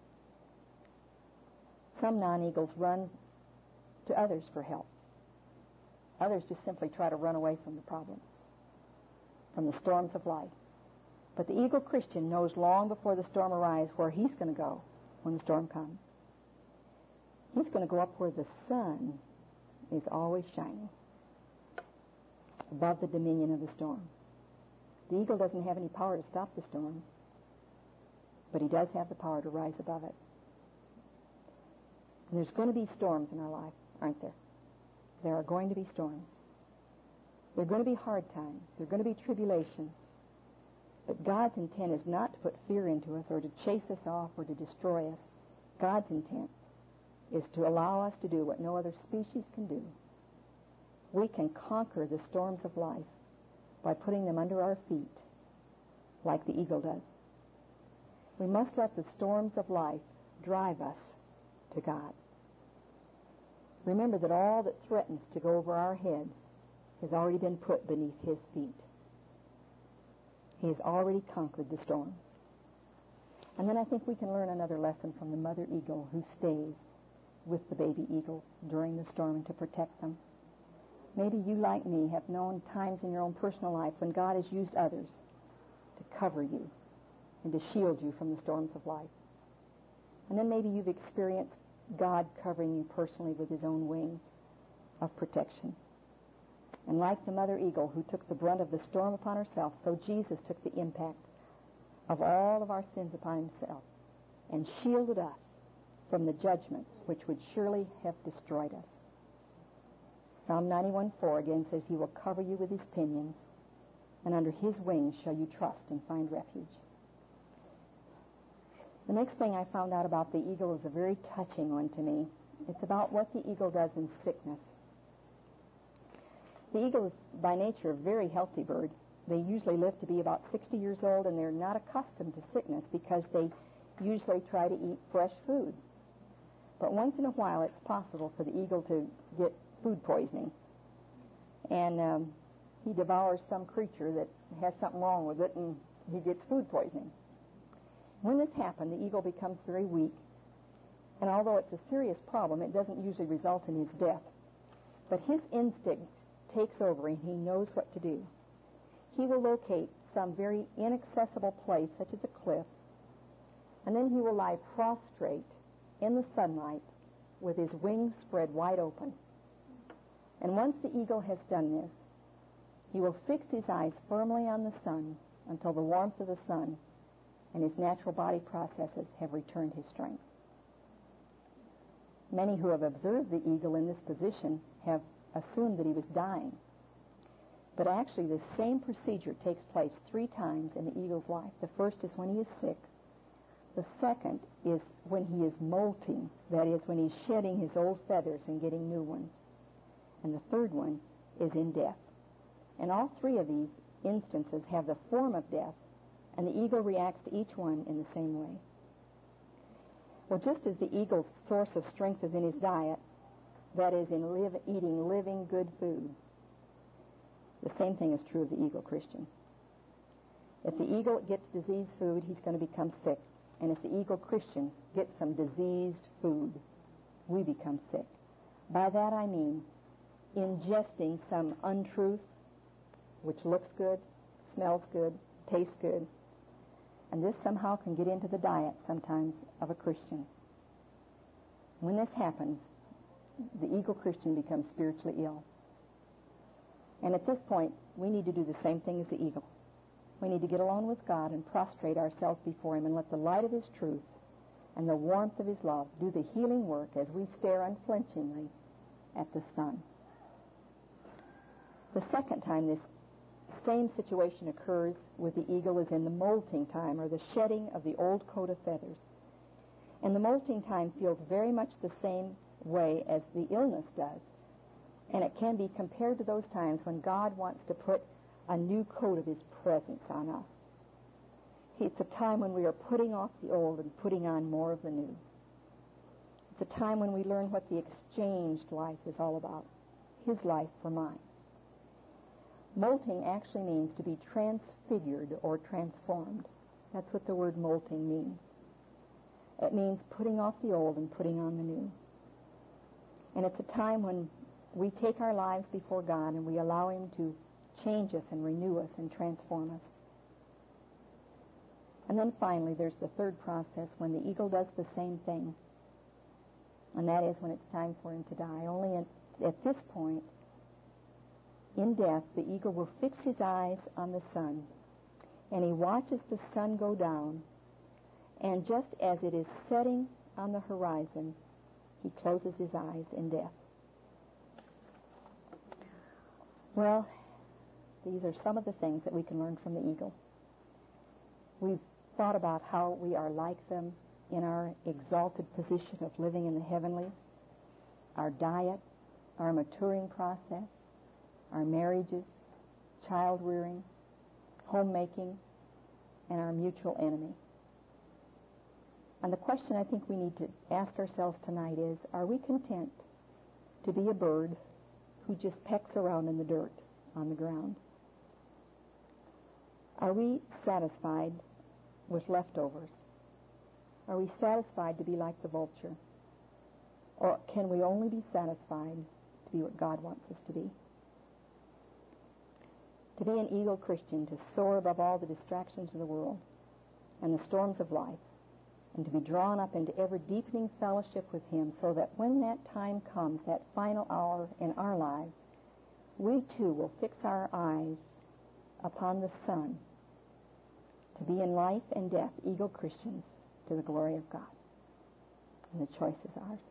Some non-eagles run to others for help. Others just simply try to run away from the problems, from the storms of life. But the eagle Christian knows long before the storm arrives where he's going to go when the storm comes. He's going to go up where the sun is always shining, above the dominion of the storm. The eagle doesn't have any power to stop the storm, but he does have the power to rise above it. And there's going to be storms in our life, aren't there? There are going to be storms. There are going to be hard times. There are going to be tribulations. But God's intent is not to put fear into us or to chase us off or to destroy us. God's intent is to allow us to do what no other species can do. We can conquer the storms of life by putting them under our feet, like the eagle does. We must let the storms of life drive us to God. Remember that all that threatens to go over our heads has already been put beneath His feet. He has already conquered the storms. And then I think we can learn another lesson from the mother eagle who stays with the baby eagle during the storm and to protect them. Maybe you, like me, have known times in your own personal life when God has used others to cover you and to shield you from the storms of life. And then maybe you've experienced God covering you personally with His own wings of protection. And like the mother eagle who took the brunt of the storm upon herself, so Jesus took the impact of all of our sins upon Himself and shielded us from the judgment which would surely have destroyed us. Psalm 91:4 again says, He will cover you with His pinions, and under His wings shall you trust and find refuge. The next thing I found out about the eagle is a very touching one to me. It's about what the eagle does in sickness. The eagle is by nature a very healthy bird. They usually live to be about 60 years old, and they're not accustomed to sickness because they usually try to eat fresh food. But once in a while it's possible for the eagle to get food poisoning. And he devours some creature that has something wrong with it, and he gets food poisoning. When this happens, the eagle becomes very weak, and although it's a serious problem, it doesn't usually result in his death. But his instinct takes over, and he knows what to do. He will locate some very inaccessible place, such as a cliff, and then he will lie prostrate in the sunlight with his wings spread wide open. And once the eagle has done this, he will fix his eyes firmly on the sun until the warmth of the sun and his natural body processes have returned his strength. Many who have observed the eagle in this position have assumed that he was dying. But actually, the same procedure takes place 3 times in the eagle's life. The first is when he is sick. The second is when he is molting, that is, when he's shedding his old feathers and getting new ones. And the third one is in death. And all 3 of these instances have the form of death, and the eagle reacts to each one in the same way. Well, just as the eagle's source of strength is in his diet, that is, in eating living, good food, the same thing is true of the eagle Christian. If the eagle gets diseased food, he's going to become sick. And if the eagle Christian gets some diseased food, we become sick. By that I mean ingesting some untruth, which looks good, smells good, tastes good. And this somehow can get into the diet sometimes of a Christian. When this happens, the eagle Christian becomes spiritually ill. And at this point, we need to do the same thing as the eagle. We need to get alone with God and prostrate ourselves before Him and let the light of His truth and the warmth of His love do the healing work as we stare unflinchingly at the sun. The second time this same situation occurs with the eagle is in the molting time, or the shedding of the old coat of feathers. And the molting time feels very much the same way as the illness does. And it can be compared to those times when God wants to put a new coat of His presence on us. It's a time when we are putting off the old and putting on more of the new. It's a time when we learn what the exchanged life is all about, His life for mine. Molting actually means to be transfigured or transformed. That's what the word molting means. It means putting off the old and putting on the new. And it's a time when we take our lives before God and we allow Him to change us and renew us and transform us. And then finally, there's the third process when the eagle does the same thing. And that is when it's time for him to die. Only at this point, in death, the eagle will fix his eyes on the sun, and he watches the sun go down, and just as it is setting on the horizon, he closes his eyes in death. Well, These are some of the things that we can learn from the eagle. We've thought about how we are like them in our exalted position of living in the heavenlies, our diet, our maturing process, our marriages, child rearing, homemaking, and our mutual enemy. And the question I think we need to ask ourselves tonight is, are we content to be a bird who just pecks around in the dirt on the ground? Are we satisfied with leftovers? Are we satisfied to be like the vulture? Or can we only be satisfied to be what God wants us to be? To be an eagle Christian, to soar above all the distractions of the world and the storms of life, and to be drawn up into ever deepening fellowship with Him, so that when that time comes, that final hour in our lives, we too will fix our eyes upon the Son, to be in life and death eagle Christians to the glory of God. And the choice is ours.